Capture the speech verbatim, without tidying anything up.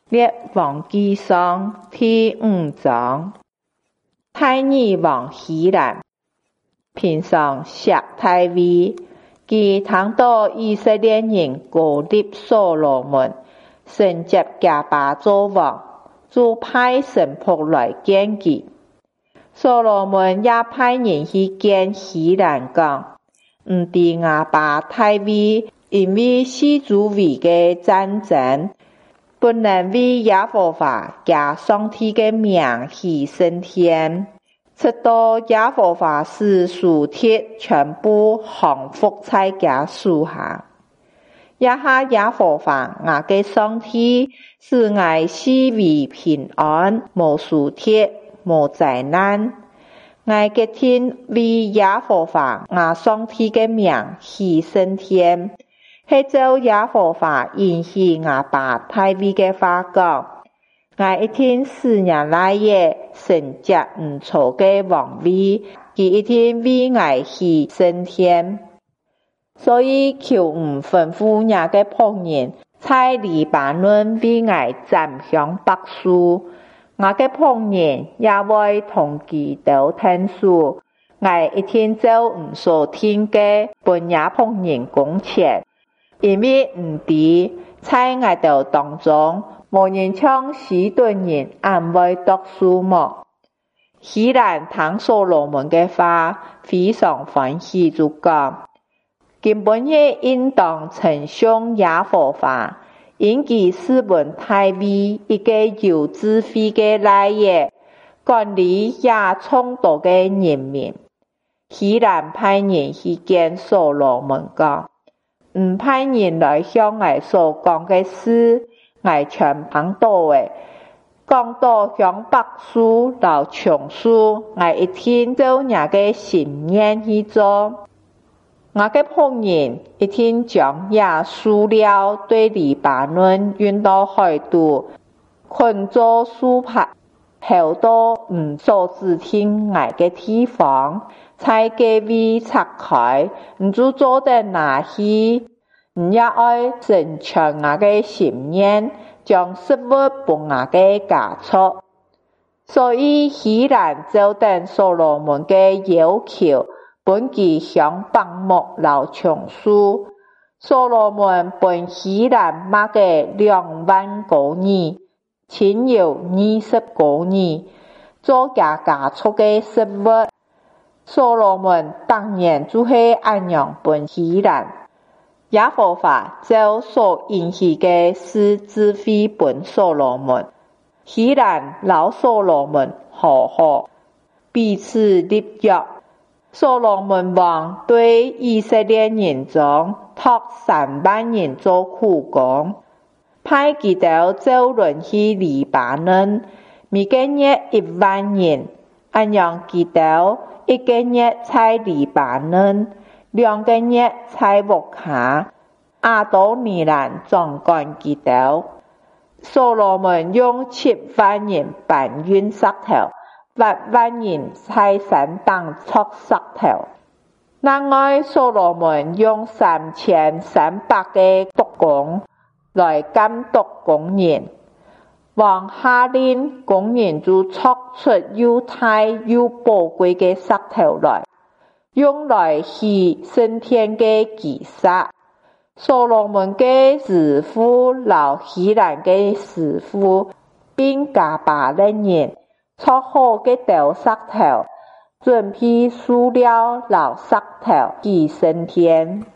列王紀上第五章。太兒王希蘭平常錫大衛，佢聽到以色列人膏立所羅門承接家爸做王，就派臣僕來見佢。所羅門也派人去見希蘭講，唔知我爸大衛因為四周圍的戰爭，不能為耶和華家上帝的名犧牲天，直到耶和華使仇敵全部降服在家手下。也下耶和華我的上帝使我四圍平安，無仇敵，無災難。我決定為耶和華我上帝的名犧牲天，是照耶和華應許我爸大衛的話講，我一定四年內也承接唔錯的王位，佢一定為我犧牲天。所以求唔吩咐我的僕人在黎巴嫩為我斬香柏樹，我的僕人也會同佢鬥聽書，我一定照唔所聽的本也僕人工錢，因為唔知在我哋當中無人像西頓人安慰讀書麼。希蘭聽所羅門的話，非常歡喜，就講，今本也應當稱頌耶和華，因佢使本大衛一個有智慧的來也，管理也眾多的人民。希蘭派人去見所羅門講，唔派人來向我所講的事，我全聽到的。講到香柏樹、老松樹，我一定照我的心願去做。我的僕人一定將野樹料對黎巴嫩運到海島，捆做樹帕，後到唔所指聽我的地方，在隔位拆開，唔就做得拿去。唔也愛成全我的心願，將食物給我的家畜。所以希蘭照等所羅門的要求，本其香柏木老松樹，所羅門本希蘭買個兩萬公爾，親有二十公爾，做家家畜的食物。所羅門當然就是按樣本希蘭。耶和華照所應許的事指揮本所羅門，希蘭老所羅門和好，彼此立約。所羅門王對以色列人中託三萬人做苦工，派佢哋招輪去黎巴嫩，每個月一萬人，按樣佢哋一個月在黎巴嫩，兩個月在沃卡，亞多尼蘭掌管佢哋。所羅門用七萬人搬運石頭，八萬人在山當鑿石頭。另外，所羅門用三千三百個督工來監督工人。王下令工人就鑿出又大又寶貴的石頭來，用來犧牲天的祭司。所羅門的師傅老希蘭的師傅，並家爸的人，鑿好的雕石頭，準備樹料老石頭，祭牲天。